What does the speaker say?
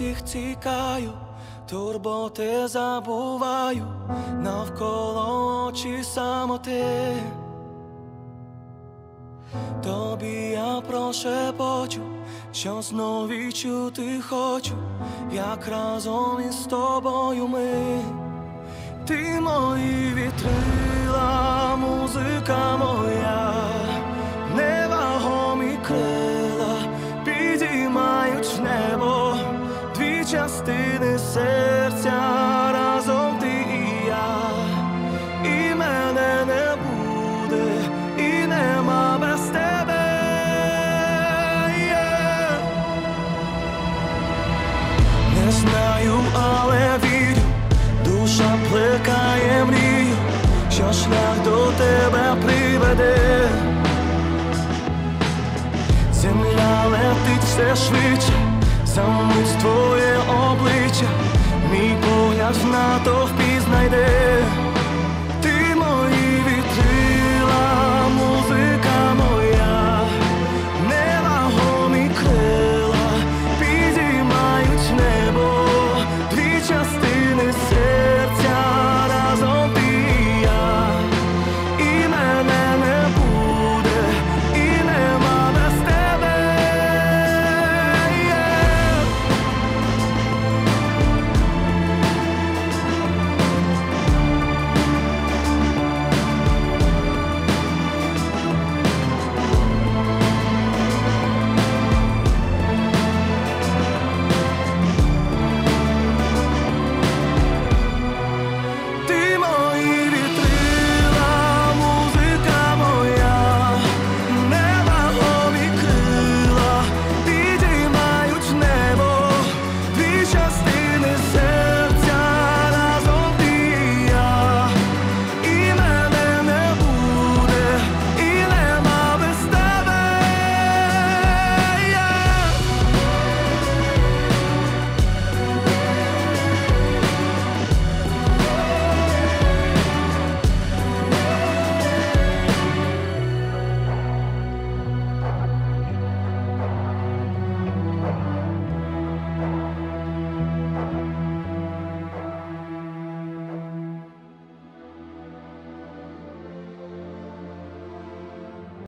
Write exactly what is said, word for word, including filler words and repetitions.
всіх тікаю, турботи забуваю, навколо очі самоти. Тобі я прошепочу, що знов відчути хочу, як разом із тобою ми. Ти мої вітрила, музика моя, невагомі крила підіймають в небо дві частини серця, разом ти і я. І мене не буде, і нема без тебе. Yeah. Не знаю, але вірю, душа плекає мрію, що шлях до тебе приведе. Земля летить все швидше, за мить твоє обличчя, мій погляд в натовпі знайде.